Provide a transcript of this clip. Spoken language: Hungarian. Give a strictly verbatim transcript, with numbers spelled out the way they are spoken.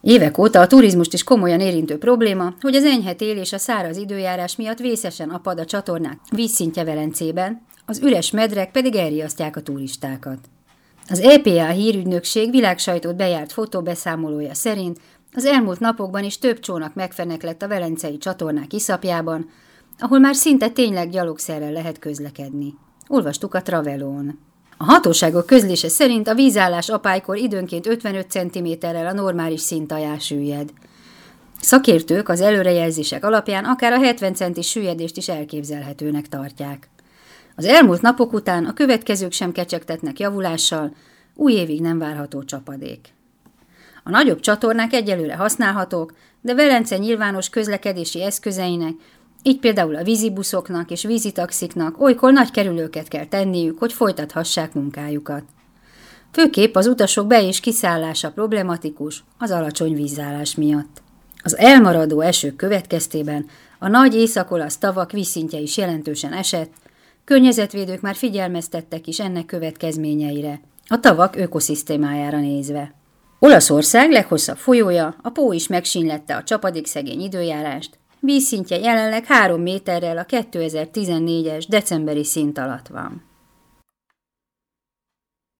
Évek óta a turizmust is komolyan érintő probléma, hogy az enyhe tél és a száraz időjárás miatt vészesen apad a csatornák vízszintje Velencében, az üres medrek pedig elriasztják a turistákat. Az é pé á hírügynökség világsajtót bejárt fotóbeszámolója szerint az elmúlt napokban is több csónak megfeneklett a velencei csatornák iszapjában, ahol már szinte tényleg gyalogszerrel lehet közlekedni. Olvastuk a Travelón. A hatóságok közlése szerint a vízállás apálykor időnként ötvenöt centiméterrel a normális szint alá süllyed. Szakértők az előrejelzések alapján akár a hetven centis süllyedést is elképzelhetőnek tartják. Az elmúlt napok után a következők sem kecsegtetnek javulással, új évig nem várható csapadék. A nagyobb csatornák egyelőre használhatók, de Velence nyilvános közlekedési eszközeinek, így például a vízibuszoknak és vízitaxiknak olykor nagy kerülőket kell tenniük, hogy folytathassák munkájukat. Főképp az utasok be- és kiszállása problematikus az alacsony vízállás miatt. Az elmaradó esők következtében a nagy észak-olasz tavak vízszintje is jelentősen esett, környezetvédők már figyelmeztettek is ennek következményeire, a tavak ökoszisztémájára nézve. Olaszország leghosszabb folyója, a Pó is megsínylette a csapadékszegény időjárást, vízszintje jelenleg három méterrel a kétezer-tizennégyes decemberi szint alatt van.